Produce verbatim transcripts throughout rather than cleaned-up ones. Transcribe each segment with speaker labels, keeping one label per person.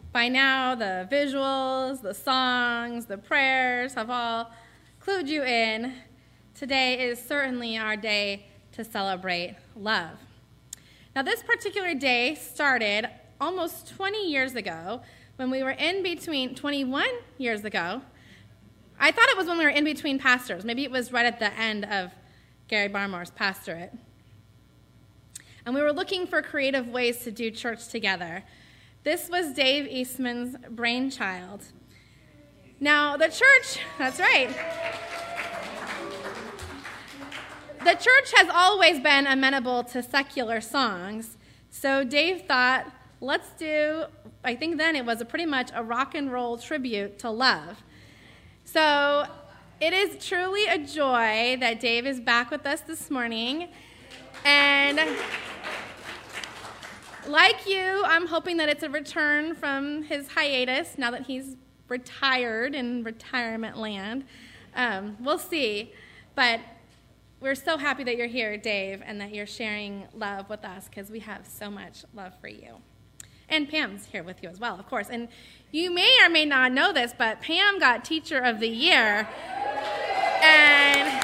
Speaker 1: By now, the visuals, the songs, the prayers have all clued you in. Today is certainly our day to celebrate love. Now, this particular day started almost twenty years ago when we were in between, twenty-one years ago. I thought it was when we were in between pastors. Maybe it was right at the end of Gary Barmore's pastorate. And we were looking for creative ways to do church together. This was Dave Eastman's brainchild. Now, the church, that's right. The church has always been amenable to secular songs. So Dave thought, let's do, I think then it was a pretty much a rock and roll tribute to love. So it is truly a joy that Dave is back with us this morning. And like you, I'm hoping that it's a return from his hiatus now that he's retired in retirement land. Um, we'll see. But we're so happy that you're here, Dave, and that you're sharing love with us because we have so much love for you. And Pam's here with you as well, of course. And you may or may not know this, but Pam got Teacher of the Year. And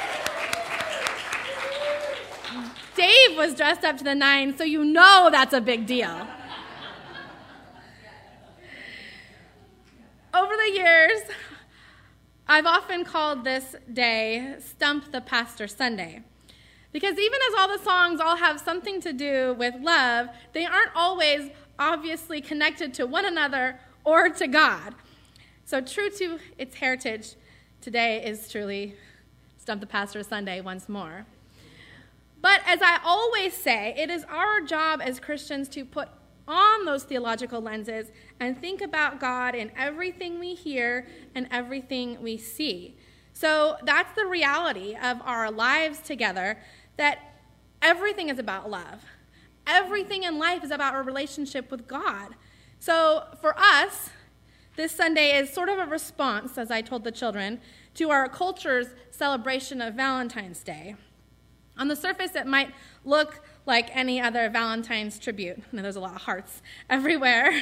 Speaker 1: Dave was dressed up to the nines, so you know that's a big deal. Over the years, I've often called this day Stump the Pastor Sunday. Because even as all the songs all have something to do with love, they aren't always obviously connected to one another or to God. So true to its heritage, today is truly Stump the Pastor Sunday once more. But as I always say, it is our job as Christians to put on those theological lenses and think about God in everything we hear and everything we see. So that's the reality of our lives together, that everything is about love. Everything in life is about our relationship with God. So for us, this Sunday is sort of a response, as I told the children, to our culture's celebration of Valentine's Day. On the surface, it might look like any other Valentine's tribute. I know there's a lot of hearts everywhere.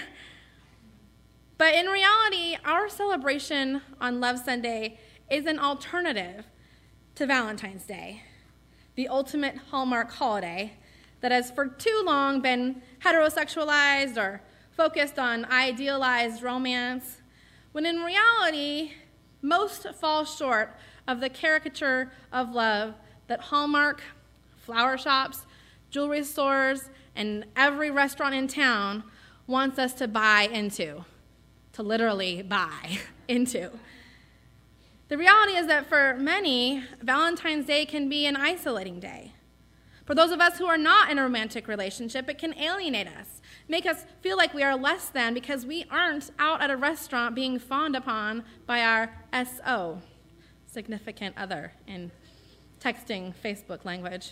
Speaker 1: But in reality, our celebration on Love Sunday is an alternative to Valentine's Day, the ultimate Hallmark holiday that has for too long been heterosexualized or focused on idealized romance, when in reality, most fall short of the caricature of love that Hallmark, flower shops, jewelry stores, and every restaurant in town wants us to buy into, to literally buy into. The reality is that for many, Valentine's Day can be an isolating day. For those of us who are not in a romantic relationship, it can alienate us, make us feel like we are less than because we aren't out at a restaurant being fawned upon by our S O, significant other in texting, Facebook language.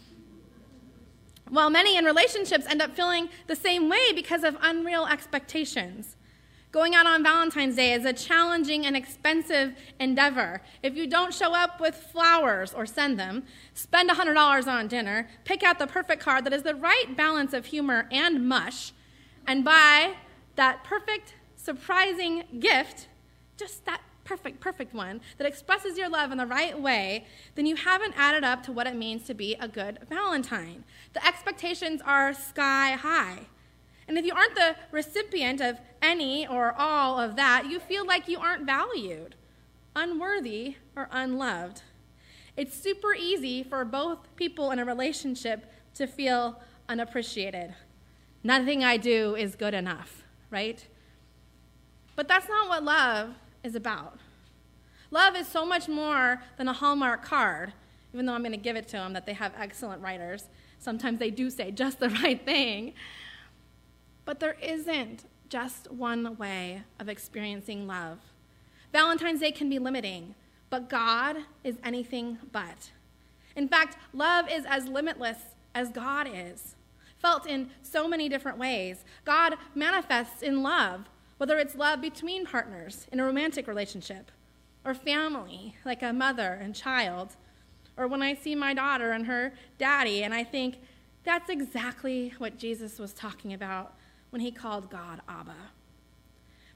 Speaker 1: While many in relationships end up feeling the same way because of unreal expectations. Going out on Valentine's Day is a challenging and expensive endeavor. If you don't show up with flowers or send them, spend one hundred dollars on dinner, pick out the perfect card that is the right balance of humor and mush, and buy that perfect, surprising gift, just that perfect, perfect one, that expresses your love in the right way, then you haven't added up to what it means to be a good Valentine. The expectations are sky high. And if you aren't the recipient of any or all of that, you feel like you aren't valued, unworthy, or unloved. It's super easy for both people in a relationship to feel unappreciated. Nothing I do is good enough, right? But that's not what love is about. Love is so much more than a Hallmark card, even though I'm going to give it to them that they have excellent writers. Sometimes they do say just the right thing. But there isn't just one way of experiencing love. Valentine's Day can be limiting, but God is anything but. In fact, love is as limitless as God is, felt in so many different ways. God manifests in love, whether it's love between partners in a romantic relationship, or family, like a mother and child, or when I see my daughter and her daddy, and I think, that's exactly what Jesus was talking about when he called God Abba.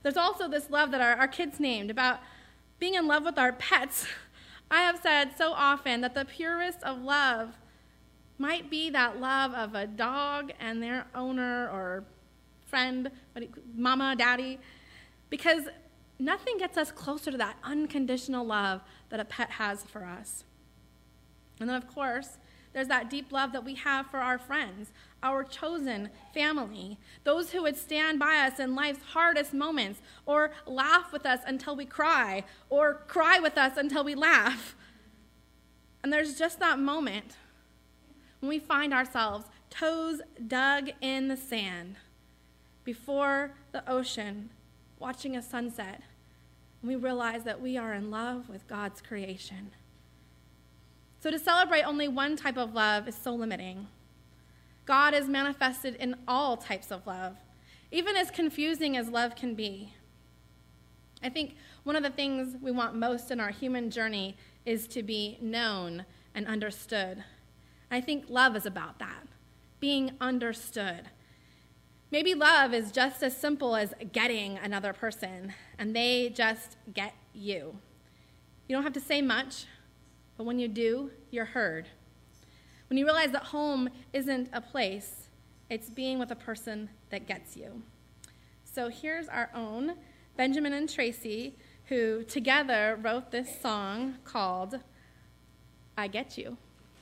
Speaker 1: There's also this love that our, our kids named about being in love with our pets. I have said so often that the purest of love might be that love of a dog and their owner or friend, mama, daddy, because nothing gets us closer to that unconditional love that a pet has for us. And then, of course, there's that deep love that we have for our friends, our chosen family, those who would stand by us in life's hardest moments, or laugh with us until we cry, or cry with us until we laugh. And there's just that moment when we find ourselves toes dug in the sand before the ocean, watching a sunset, and we realize that we are in love with God's creation. So to celebrate only one type of love is so limiting. God is manifested in all types of love, even as confusing as love can be. I think one of the things we want most in our human journey is to be known and understood. I think love is about that, being understood. Maybe love is just as simple as getting another person, and they just get you. You don't have to say much, but when you do, you're heard. When you realize that home isn't a place, it's being with a person that gets you. So here's our own Benjamin and Tracy, who together wrote this song called I Get You.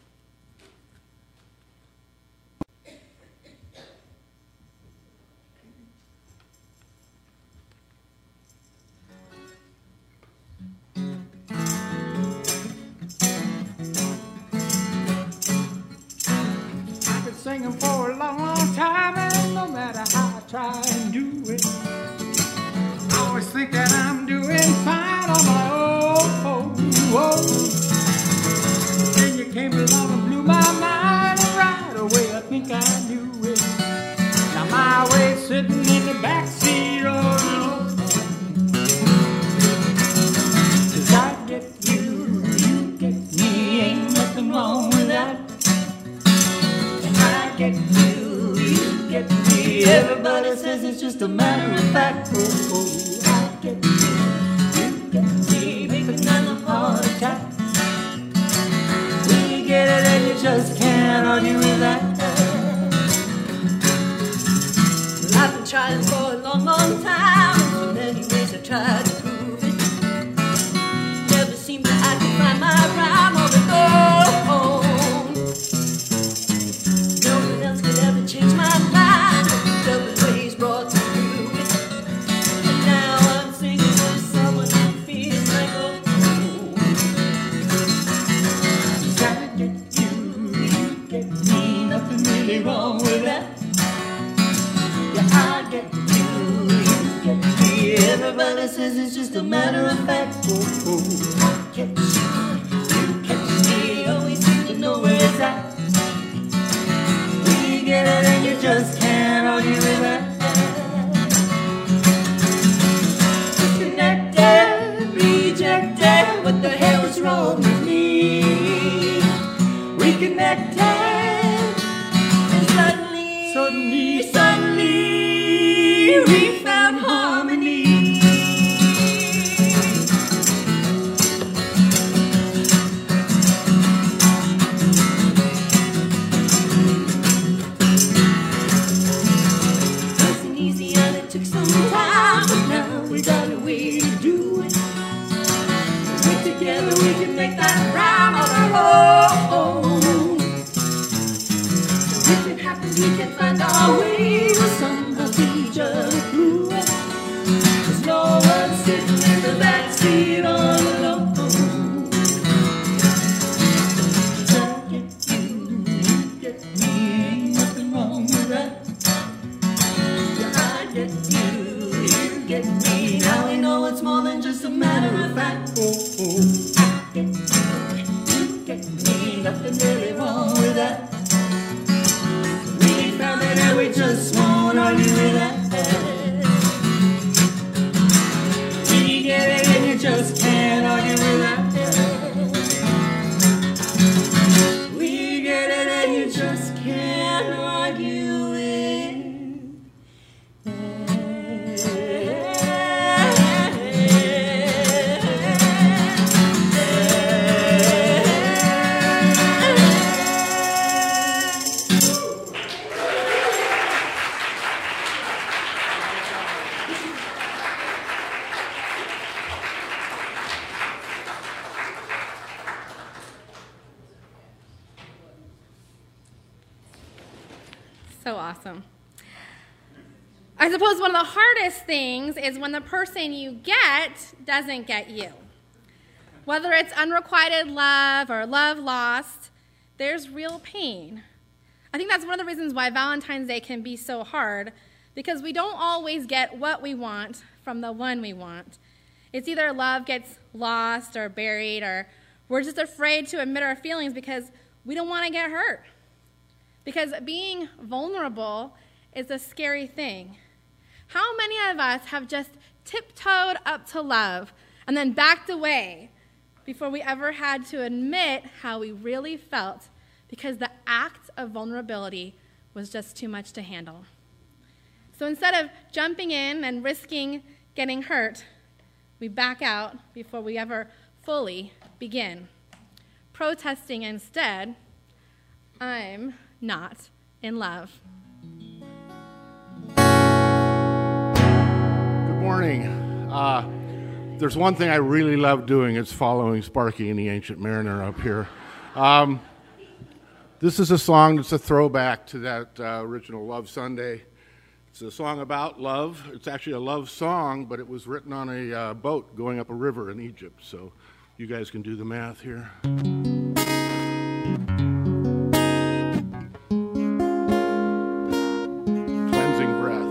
Speaker 2: Singing for a long, long time, and no matter how I try and do it, I always think that I'm doing fine on my own. Then you came along and blew my mind, and right away I think I knew it. Now my way sitting in the backseat of the Lord. 'Cause I get you, you get me, ain't nothing wrong with that. I get you, you get me. Everybody says it's just a matter of fact. Oh, oh, I get you, you get me. Make another heart attack. When you get it and you just can't argue with that. I've been trying for a long, long time. So many ways I've tried to prove it. Never seemed that I could find my rhyme on the phone. Change my mind, double ways brought me through it. And now I'm singing to someone who feels like oh. I get you, you get me, nothing really wrong with that. Yeah, I get you, you get me. Everybody says it's just a matter of fact. Oh, oh. I get you, you get me. Always seem to know where it's at. Get it and you just can't argue with that. Disconnected, rejected, what the hell is wrong with me? Reconnected, and suddenly, suddenly, suddenly, we found harmony. Make that rhyme on our own. So if it happens, we can find our way. We'll somehow see each other through it. 'Cause no one's sitting in the backseat all alone. I get you, you get me, ain't nothing wrong with that. Yeah, I get you, you get me. Now we know it's more than just a matter of fact. Oh, oh. Get you, you get me, nothing really wrong with that. We found it and we just won't argue with that. We get it and you just can't argue with that. We get it and you just can't argue with that.
Speaker 1: so awesome. I suppose one of the hardest things is when the person you get doesn't get you. Whether it's unrequited love or love lost, there's real pain. I think that's one of the reasons why Valentine's Day can be so hard, because we don't always get what we want from the one we want. It's either love gets lost or buried, or we're just afraid to admit our feelings because we don't want to get hurt. Because being vulnerable is a scary thing. How many of us have just tiptoed up to love and then backed away before we ever had to admit how we really felt because the act of vulnerability was just too much to handle? So instead of jumping in and risking getting hurt, we back out before we ever fully begin, protesting instead, I'm not in love.
Speaker 3: Good morning. Uh, there's one thing I really love doing. It's following Sparky and the Ancient Mariner up here. Um, this is a song that's a throwback to that uh, original Love Sunday. It's a song about love. It's actually a love song, but it was written on a uh, boat going up a river in Egypt. So you guys can do the math here. Cleansing breath.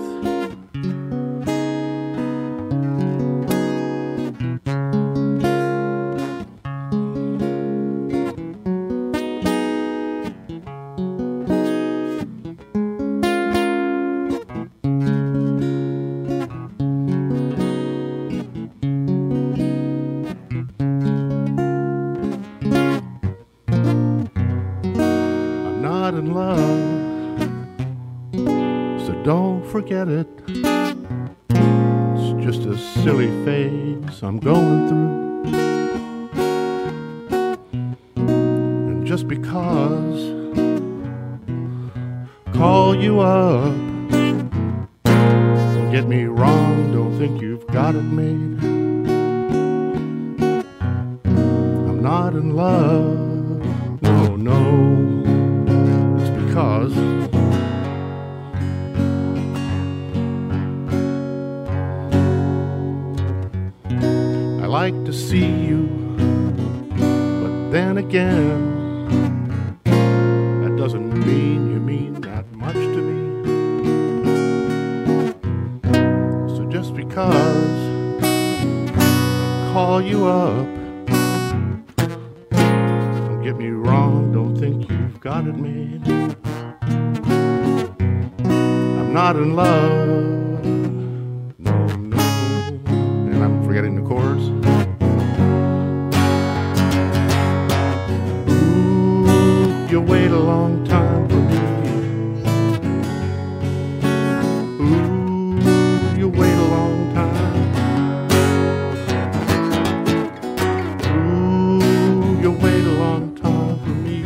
Speaker 3: Forget it. It's just a silly phase I'm going through. And just because call you up, don't get me wrong, don't think you've got it made. I'm not in love, no, no. It's because I like to see you, but then again, that doesn't mean you mean that much to me. So just because I call you up, don't get me wrong, don't think you've got it made. I'm not in love, no, no, and I'm forgetting the chords. You wait a long time for me. Ooh, you wait a long time. Ooh, you wait a long time for me.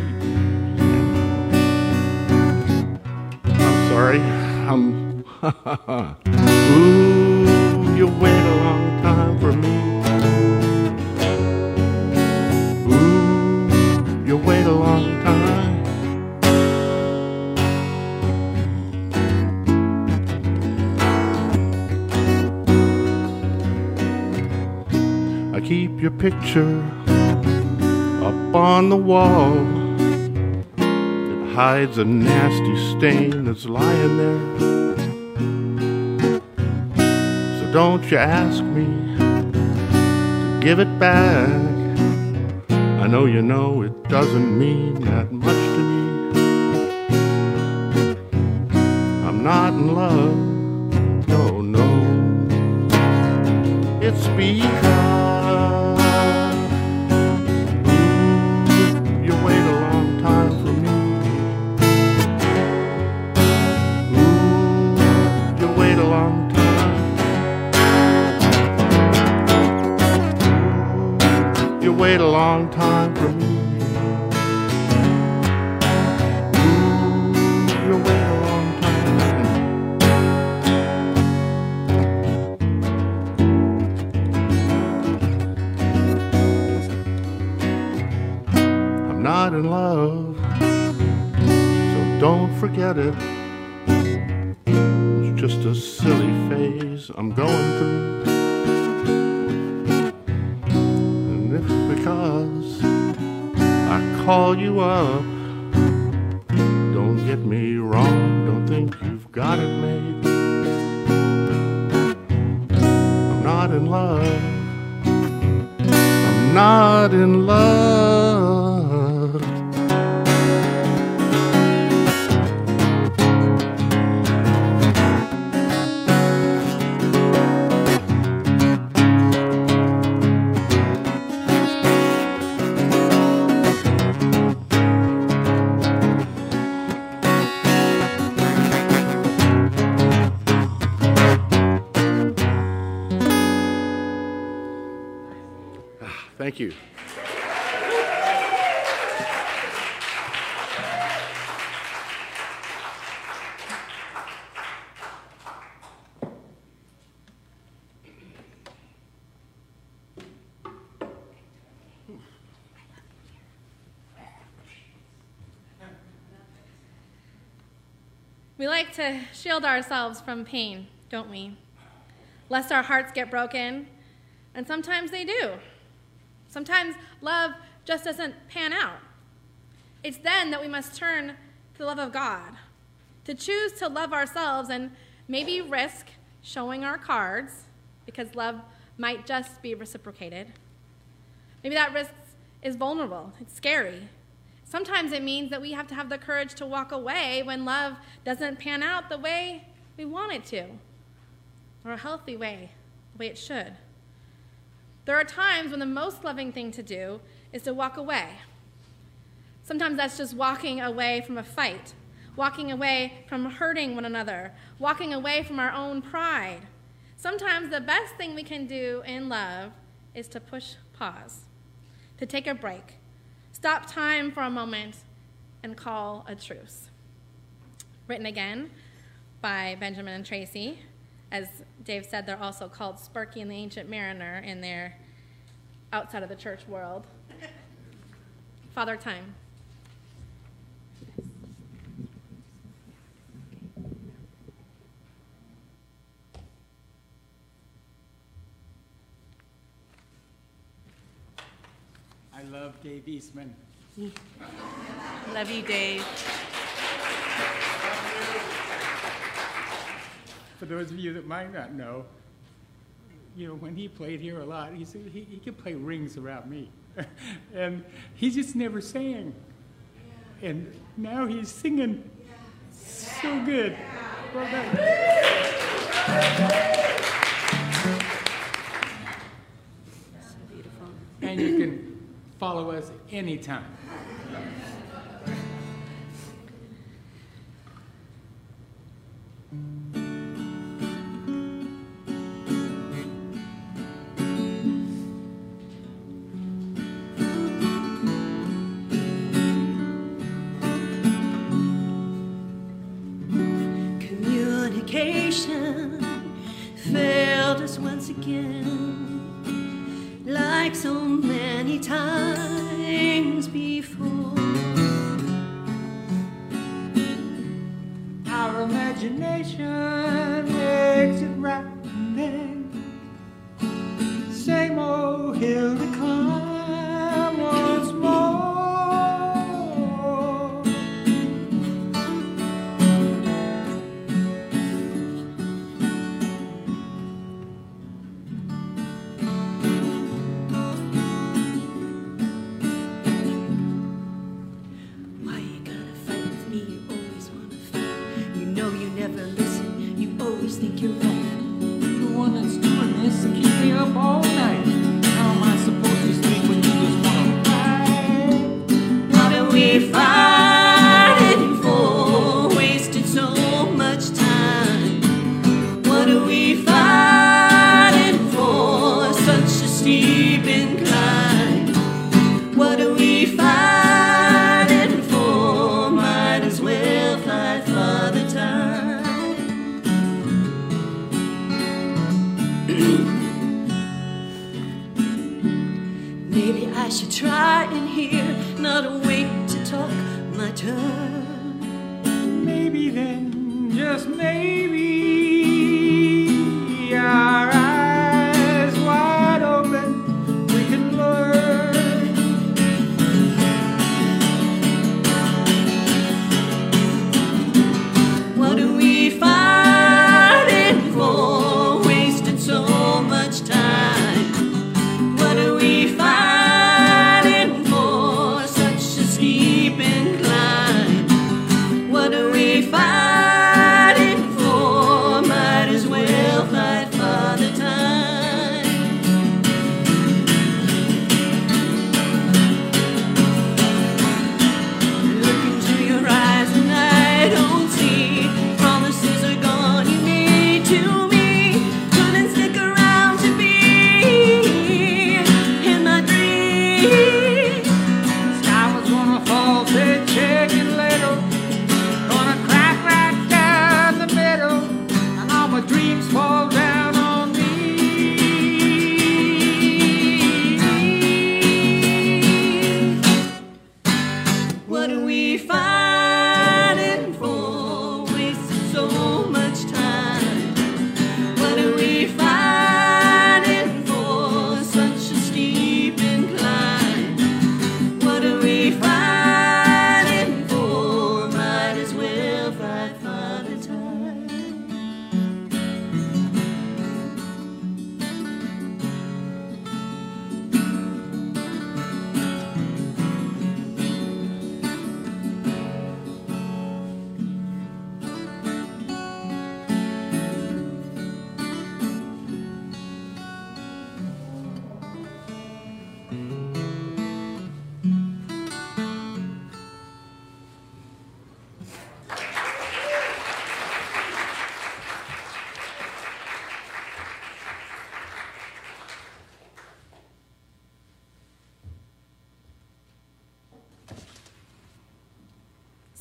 Speaker 3: I'm sorry. I'm. Ooh, you wait a long time for me. Ooh, you wait a long time. Keep your picture up on the wall. It hides a nasty stain that's lying there. So don't you ask me to give it back. I know you know it doesn't mean that much to me. I'm not in love, no, no. It's because wait a long time for me. Ooh, you wait a long time. I'm not in love, so don't forget it. just a silly phase I'm going through. And if because I call you up, don't get me wrong, don't think you've got it made. I'm not in love, I'm not in love. Thank you.
Speaker 1: We like to shield ourselves from pain, don't we? Lest our hearts get broken, and sometimes they do. Sometimes love just doesn't pan out. It's then that we must turn to the love of God, to choose to love ourselves and maybe risk showing our cards because love might just be reciprocated. Maybe that risk is vulnerable, it's scary. Sometimes it means that we have to have the courage to walk away when love doesn't pan out the way we want it to, or a healthy way, the way it should. There are times when the most loving thing to do is to walk away. Sometimes that's just walking away from a fight, walking away from hurting one another, walking away from our own pride. Sometimes the best thing we can do in love is to push pause, to take a break, stop time for a moment, and call a truce. Written again by Benjamin and Tracy. As Dave said, they're also called Sparky and the Ancient Mariner in their outside of the church world. Father Time.
Speaker 4: I love Dave Eastman.
Speaker 5: Love you, Dave.
Speaker 4: For those of you that might not know, you know, when he played here a lot, he said he, he could play rings around me. And he just never sang. And now he's singing so good. Well done.
Speaker 5: So beautiful.
Speaker 4: And you can follow us anytime.
Speaker 2: Communication failed us once again, like so many times before.
Speaker 4: Our imagination makes it right and then same old hill to climb once more.
Speaker 2: Why you gotta fight with me? You always wanna fight. You know you never listen. You always think you're right.
Speaker 4: The one that's doing this to keep me up all night. How am I supposed to sleep when you just wanna fight?
Speaker 2: What are we fighting for? Wasted so much time. What are we fighting for? Such a steep incline. What are we fighting for? Might as well fight for the time. Maybe I should try and hear, not wait to talk my turn.
Speaker 4: Maybe then, just maybe,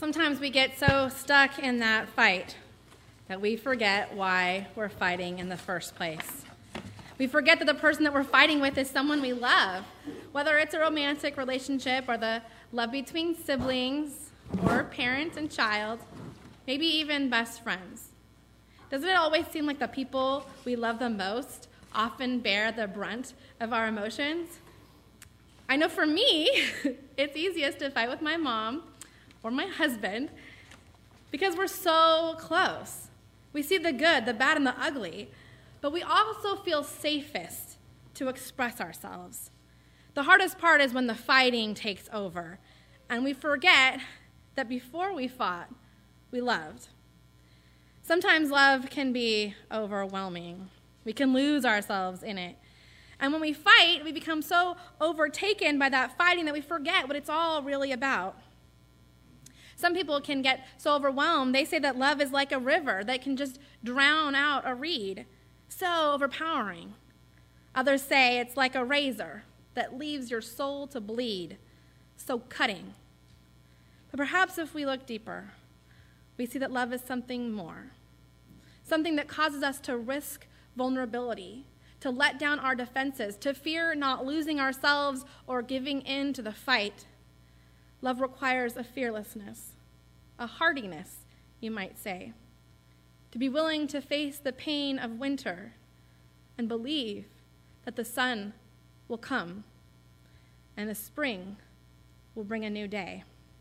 Speaker 1: Sometimes we get so stuck in that fight that we forget why we're fighting in the first place. We forget that the person that we're fighting with is someone we love, whether it's a romantic relationship or the love between siblings or parent and child, maybe even best friends. Doesn't it always seem like the people we love the most often bear the brunt of our emotions? I know for me, it's easiest to fight with my mom or my husband because we're so close. We see the good, the bad, and the ugly, but we also feel safest to express ourselves. The hardest part is when the fighting takes over, and we forget that before we fought, we loved. Sometimes love can be overwhelming. We can lose ourselves in it. And when we fight, we become so overtaken by that fighting that we forget what it's all really about. Some people can get so overwhelmed, they say that love is like a river that can just drown out a reed. So overpowering. Others say it's like a razor that leaves your soul to bleed. So cutting. But perhaps if we look deeper, we see that love is something more. Something that causes us to risk vulnerability, to let down our defenses, to fear not losing ourselves or giving in to the fight. Love requires a fearlessness, a hardiness, you might say, to be willing to face the pain of winter and believe that the sun will come and the spring will bring a new day.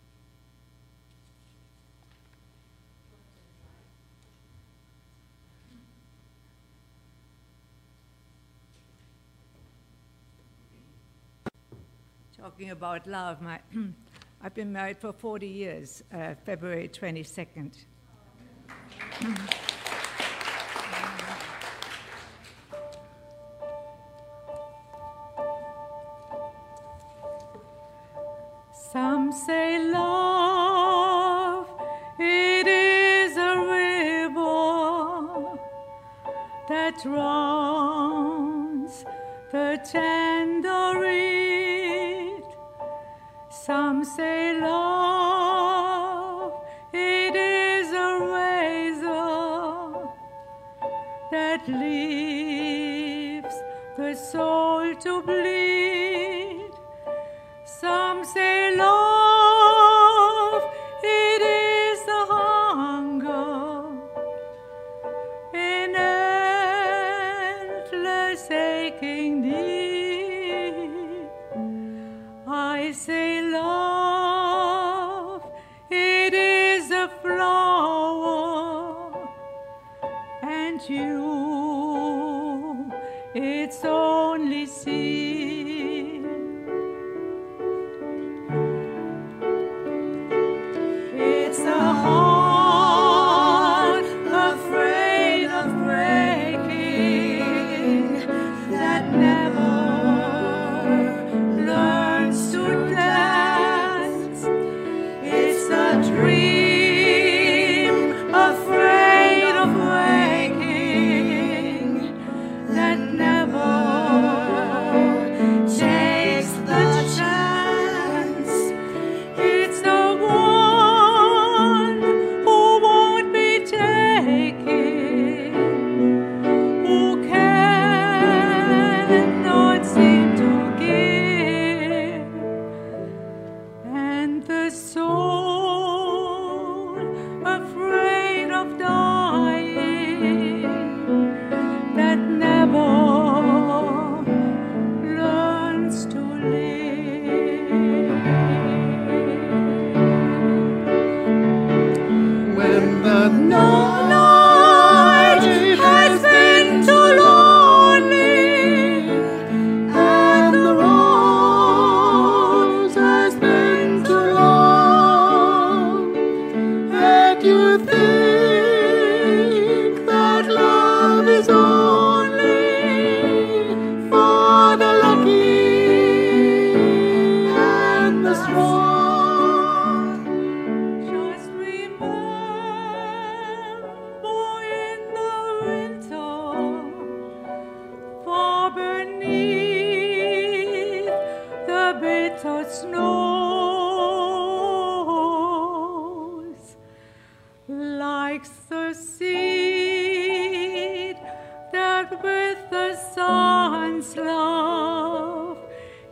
Speaker 6: Talking about love, my I've been married for forty years, uh, February twenty-second. Some say love, it is a river that drowns the tender reed. Some say love, it is a razor that leaves the soul to bleed. Some say love, it is the hunger in endless aching need. I say love, it is a flower, and you, its only seed. It's the heart afraid of breaking that never learns to dance. It's the dream afraid of waking that never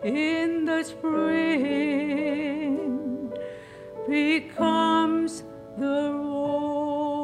Speaker 6: in the spring becomes the rose.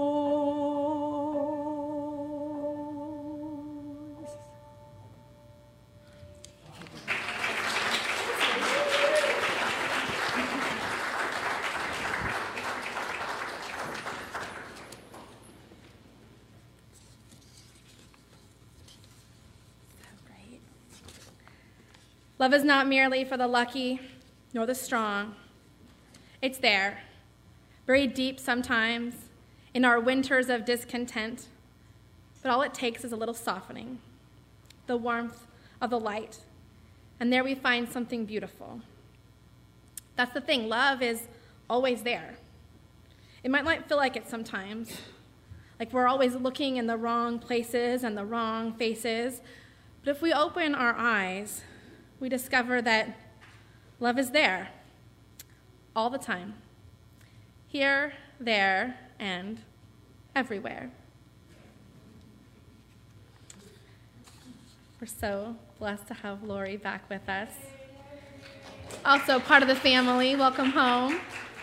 Speaker 1: Love is not merely for the lucky nor the strong. It's there, buried deep sometimes in our winters of discontent. But all it takes is a little softening, the warmth of the light, and there we find something beautiful. That's the thing, love is always there. It might not feel like it sometimes, like we're always looking in the wrong places and the wrong faces, but if we open our eyes, we discover that love is there all the time, here, there, and everywhere. We're so blessed to have Lori back with us. Also part of the family. Welcome home.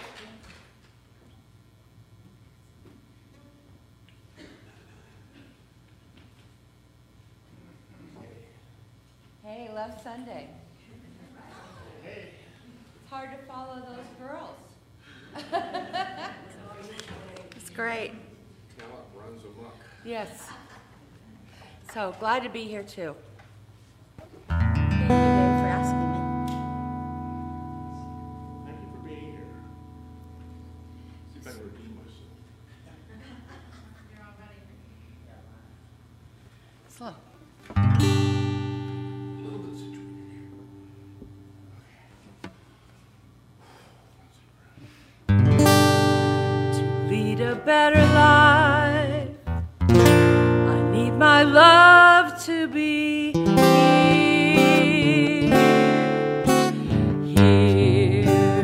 Speaker 7: Hey, Love Sunday. It's hard to follow those girls. It's great.
Speaker 3: Now it runs amok.
Speaker 7: Yes. So glad to be here too. Thank you, Dave, for asking me.
Speaker 3: Thank you for being here. See if I can redeem myself.
Speaker 7: Slow. Lead a better life, I need my love to be here, here,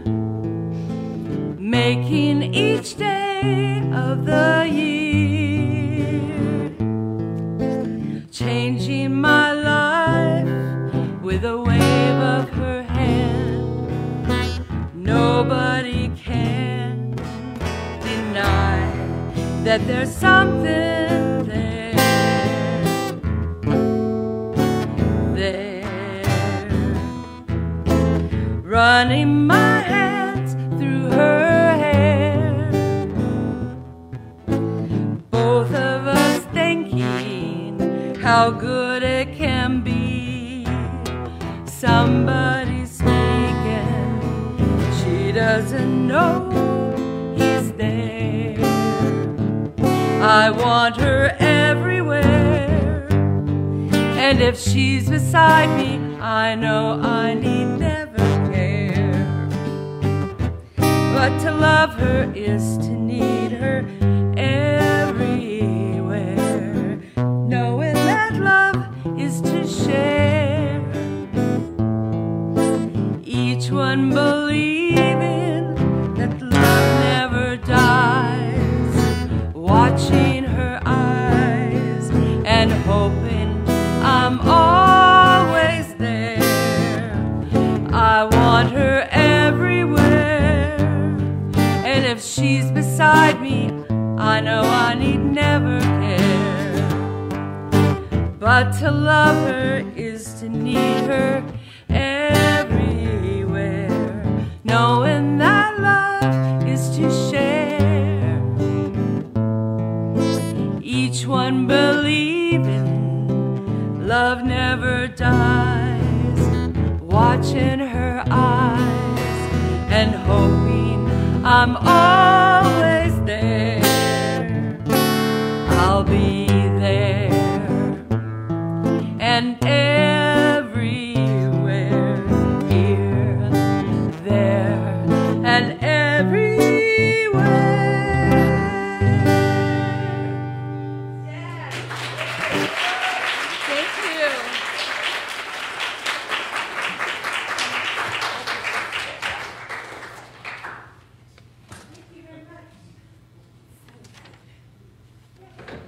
Speaker 7: making each day of the year, changing my life with a wave of her hand. Nobody can deny that there's something there, there, running my hands through her hair, both of us thinking how good it can be. Somebody's speaking, she doesn't know he's there. I want her everywhere, and if she's beside me, I know I need never care. But to love her is to need her everywhere, knowing that love is to share, each one believing that love never dies, watching her eyes and hoping I'm always there. I want her everywhere, and if she's beside me, I know I need never care. But to love her is to need her everywhere, knowing that love is to share, each one believing love never dies, watching her eyes and hoping I'm always there. I'll be there and everywhere, here, there, and everywhere.
Speaker 1: Thank you.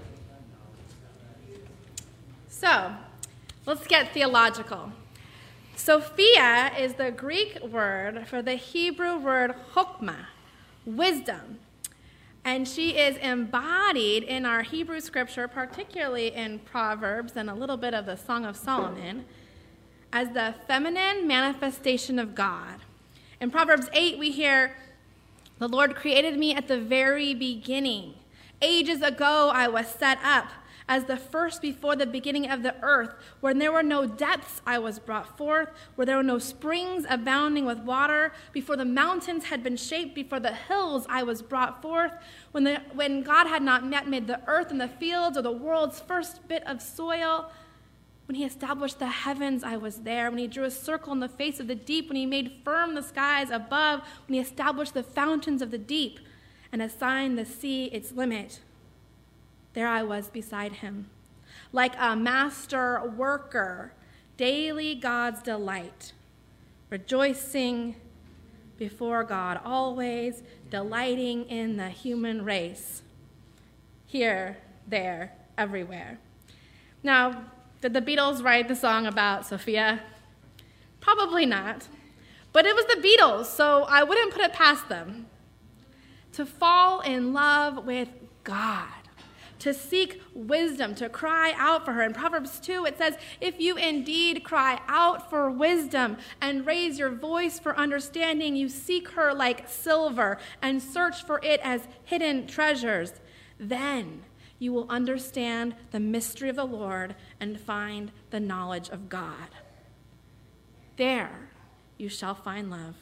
Speaker 1: So, let's get theological. Sophia is the Greek word for the Hebrew word chokmah, wisdom. And she is embodied in our Hebrew scripture, particularly in Proverbs and a little bit of the Song of Solomon, as the feminine manifestation of God. In Proverbs eight, we hear, "The Lord created me at the very beginning. Ages ago I was set up. As the first before the beginning of the earth, when there were no depths, I was brought forth, where there were no springs abounding with water. Before the mountains had been shaped, before the hills, I was brought forth. When, the, when God had not yet made the earth and the fields or the world's first bit of soil, when he established the heavens, I was there. When he drew a circle in the face of the deep, when he made firm the skies above, when he established the fountains of the deep and assigned the sea its limit. There I was beside him, like a master worker, daily God's delight, rejoicing before God, always delighting in the human race, here, there, everywhere." Now, did the Beatles write the song about Sophia? Probably not, but it was the Beatles, so I wouldn't put it past them. To fall in love with God, to seek wisdom, to cry out for her. In Proverbs two, it says, "If you indeed cry out for wisdom and raise your voice for understanding, you seek her like silver and search for it as hidden treasures, then you will understand the mystery of the Lord and find the knowledge of God. There you shall find love."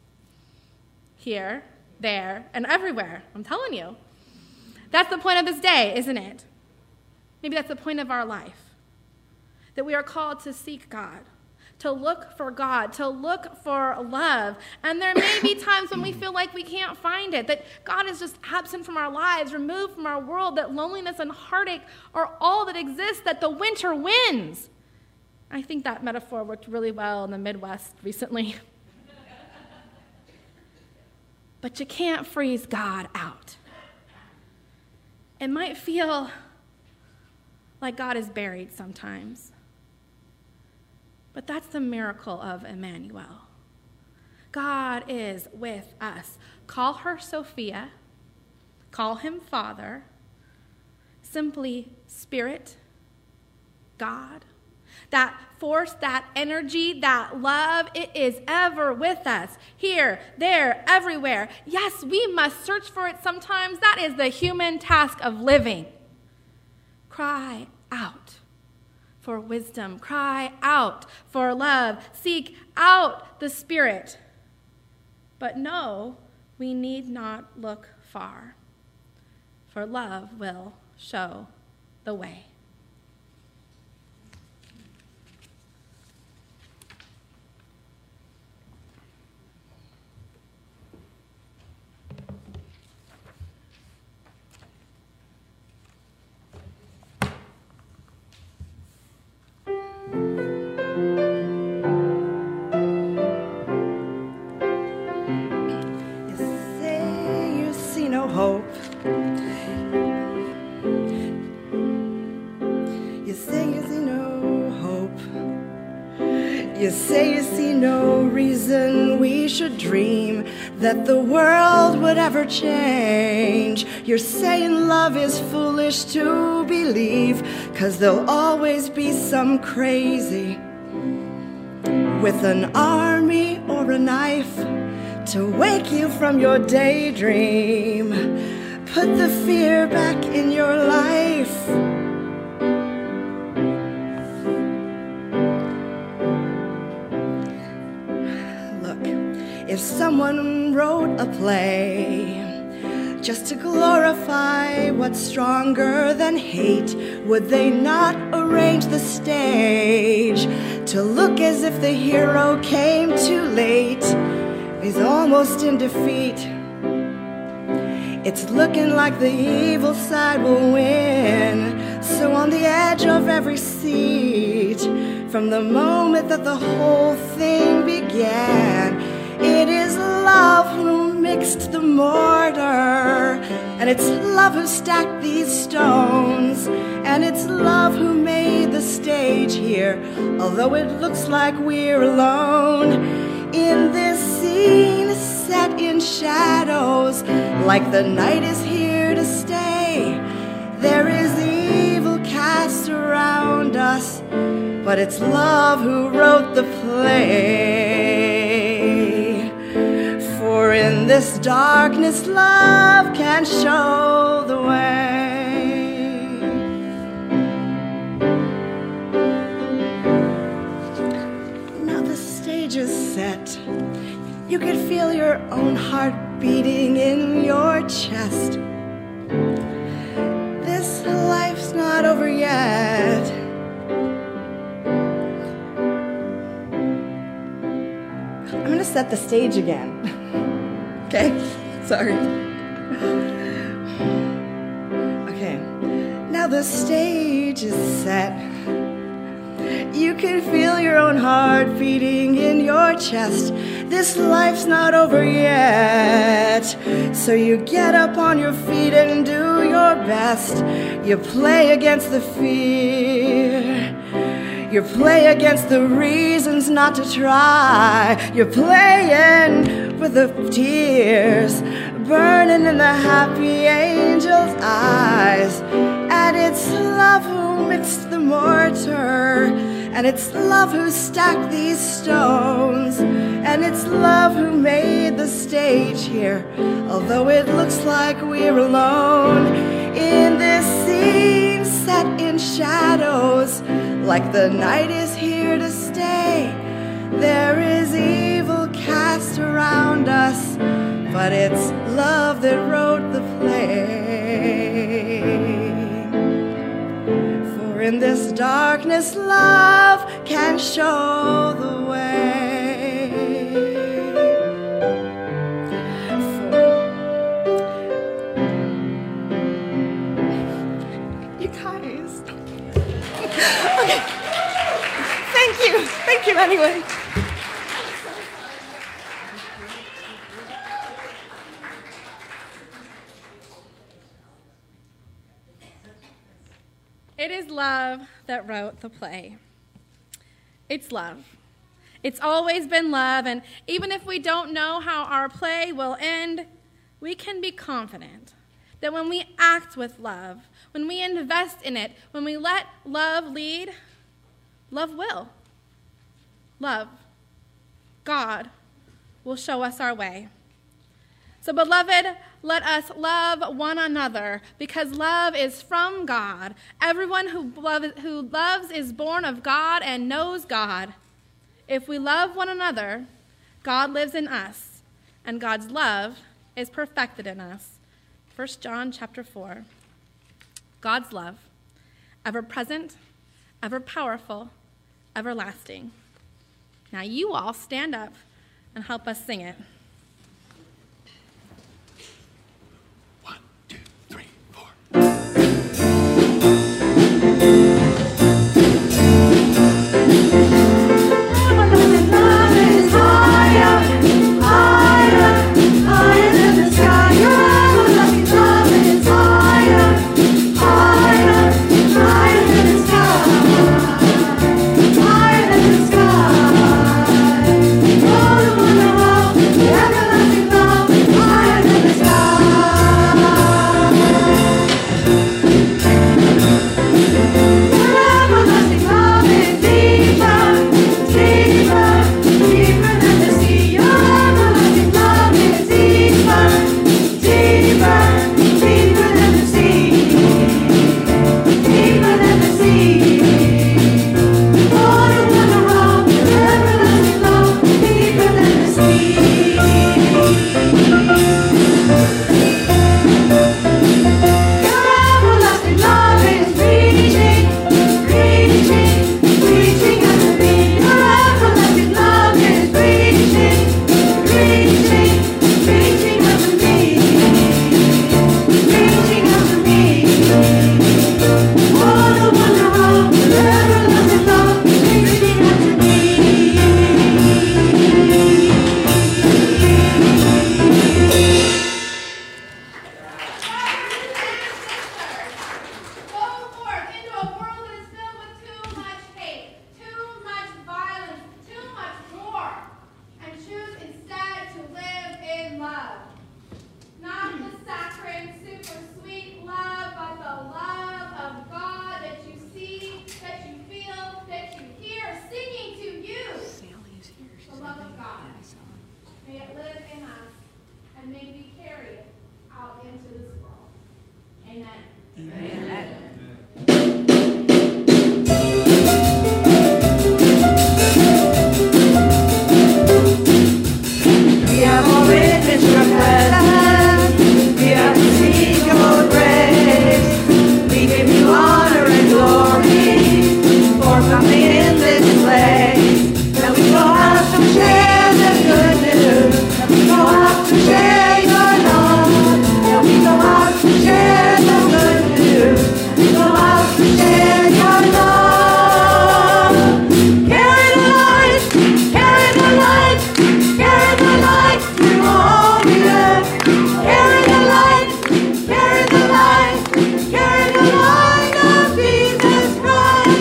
Speaker 1: Here, there, and everywhere. I'm telling you. That's the point of this day, isn't it? Maybe that's the point of our life. That we are called to seek God, to look for God, to look for love. And there may be times when we feel like we can't find it, that God is just absent from our lives, removed from our world, that loneliness and heartache are all that exists, that the winter wins. I think that metaphor worked really well in the Midwest recently. But you can't freeze God out. It might feel like God is buried sometimes. But that's the miracle of Emmanuel. God is with us. Call her Sophia. Call him Father. Simply Spirit, God. That force, that energy, that love, it is ever with us. Here, there, everywhere. Yes, we must search for it sometimes. That is the human task of living. Cry out for wisdom. Cry out for love. Seek out the Spirit. But no, we need not look far, for love will show the way.
Speaker 2: Hope. You say you see no hope. You say you see no reason we should dream that the world would ever change. You're saying love is foolish to believe, 'cause there'll always be some crazy with an army or a knife to wake you from your daydream, put the fear back in your life. Look, if someone wrote a play just to glorify what's stronger than hate, would they not arrange the stage to look as if the hero came too late? He's almost in defeat. It's looking like the evil side will win. So on the edge of every seat, from the moment that the whole thing began, it is love who mixed the mortar, and it's love who stacked these stones, and it's love who made the stage. stage here, although it looks like we're alone. In this scene set in shadows, like the night is here to stay. There is evil cast around us, but it's love who wrote the play. For in this darkness, love can show the way. Now the stage is set. You can feel your own heart beating in your chest. This life's not over yet. I'm gonna set the stage again. Okay, sorry. Okay, now the stage is set. You can feel your own heart beating in your chest. This life's not over yet. So you get up on your feet and do your best. You play against the fear. You play against the reasons not to try. You're playing with the tears burning in the happy angel's eyes. And it's love who mixed the mortar, and it's love who stacked these stones, and it's love who made the stage here, although it looks like we're alone. In this scene set in shadows, like the night is here to stay. There is evil cast around us, but it's love that wrote the play. For in this darkness, love can show the way. For you guys. Okay. Thank you. Thank you anyway.
Speaker 1: It is love that wrote the play. It's love. It's always been love, and even if we don't know how our play will end, we can be confident that when we act with love, when we invest in it, when we let love lead, love will. Love, God, will show us our way. So, beloved, let us love one another, because love is from God. Everyone who, love, who loves is born of God and knows God. If we love one another, God lives in us, and God's love is perfected in us. First John chapter four. God's love, ever present, ever powerful, everlasting. Now you all stand up and help us sing it.
Speaker 2: Yeah.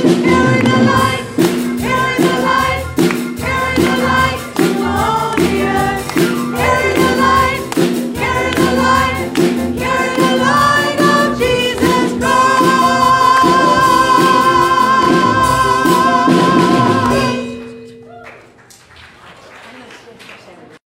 Speaker 2: you.